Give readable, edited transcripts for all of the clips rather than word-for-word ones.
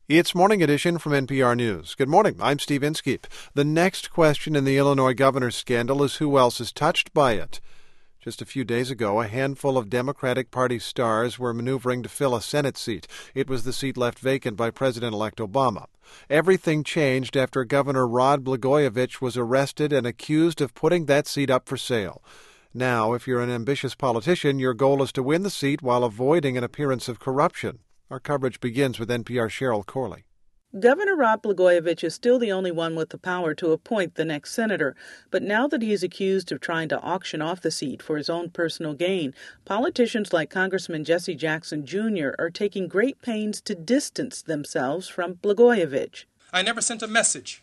It's Morning Edition from NPR News. Good morning, I'm Steve Inskeep. The next question in the Illinois governor's scandal is who else is touched by it. Just a few days ago, a handful of Democratic Party stars were maneuvering to fill a Senate seat. It was the seat left vacant by President-elect Obama. Everything changed after Governor Rod Blagojevich was arrested and accused of putting that seat up for sale. Now, if you're an ambitious politician, your goal is to win the seat while avoiding an appearance of corruption. Our coverage begins with NPR's Cheryl Corley. Governor Rod Blagojevich is still the only one with the power to appoint the next senator. But now that he is accused of trying to auction off the seat for his own personal gain, politicians like Congressman Jesse Jackson Jr. are taking great pains to distance themselves from Blagojevich. I never sent a message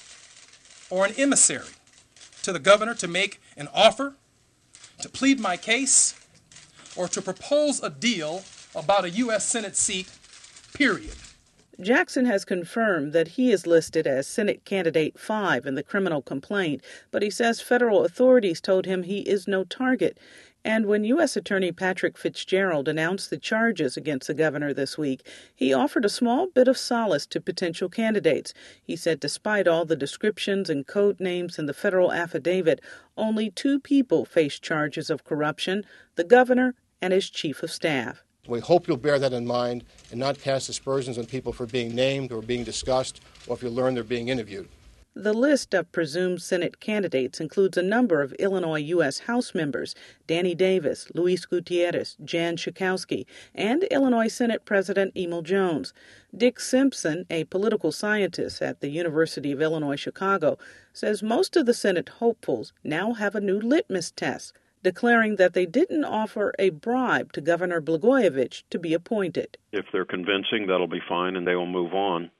or an emissary to the governor to make an offer, to plead my case, or to propose a deal about a U.S. Senate seat, period. Jackson has confirmed that he is listed as Senate Candidate 5 in the criminal complaint, but he says federal authorities told him he is no target. And when U.S. Attorney Patrick Fitzgerald announced the charges against the governor this week, he offered a small bit of solace to potential candidates. He said despite all the descriptions and code names in the federal affidavit, only 2 people face charges of corruption, the governor and his chief of staff. We hope you'll bear that in mind and not cast aspersions on people for being named or being discussed, or if you learn they're being interviewed. The list of presumed Senate candidates includes a number of Illinois U.S. House members, Danny Davis, Luis Gutierrez, Jan Schakowsky, and Illinois Senate President Emil Jones. Dick Simpson, a political scientist at the University of Illinois Chicago, says most of the Senate hopefuls now have a new litmus test, declaring that they didn't offer a bribe to Governor Blagojevich to be appointed. If they're convincing, that'll be fine, and they will move on.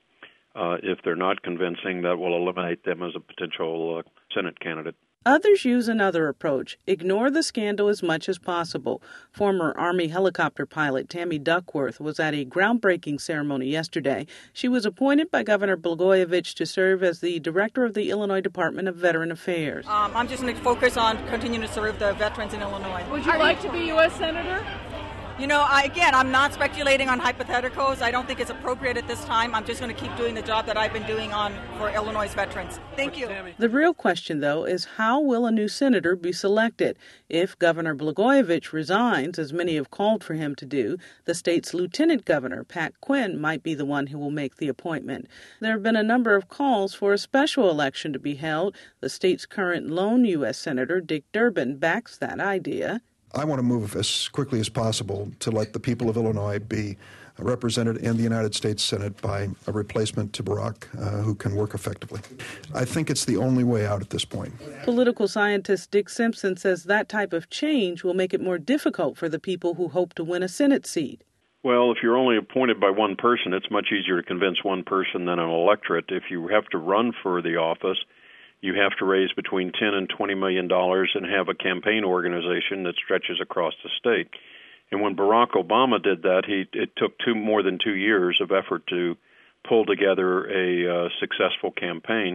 If they're not convincing, that will eliminate them as a potential Senate candidate. Others use another approach, ignore the scandal as much as possible. Former Army helicopter pilot Tammy Duckworth was at a groundbreaking ceremony yesterday. She was appointed by Governor Blagojevich to serve as the director of the Illinois Department of Veteran Affairs. I'm just going to focus on continuing to serve the veterans in Illinois. Would you like to be U.S. Senator? You know, I'm not speculating on hypotheticals. I don't think it's appropriate at this time. I'm just going to keep doing the job that I've been doing for Illinois veterans. Thank you. The real question, though, is how will a new senator be selected? If Governor Blagojevich resigns, as many have called for him to do, the state's lieutenant governor, Pat Quinn, might be the one who will make the appointment. There have been a number of calls for a special election to be held. The state's current lone U.S. Senator, Dick Durbin, backs that idea. I want to move as quickly as possible to let the people of Illinois be represented in the United States Senate by a replacement to Barack who can work effectively. I think it's the only way out at this point. Political scientist Dick Simpson says that type of change will make it more difficult for the people who hope to win a Senate seat. Well, if you're only appointed by one person, it's much easier to convince one person than an electorate. If you have to run for the office, you have to raise between $10 and $20 million and have a campaign organization that stretches across the state. And when Barack Obama did that, it took more than 2 years of effort to pull together a successful campaign.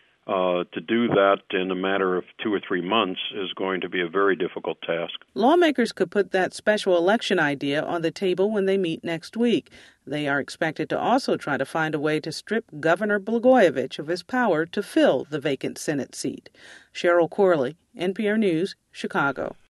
To do that in a matter of 2 or 3 months is going to be a very difficult task. Lawmakers could put that special election idea on the table when they meet next week. They are expected to also try to find a way to strip Governor Blagojevich of his power to fill the vacant Senate seat. Cheryl Corley, NPR News, Chicago.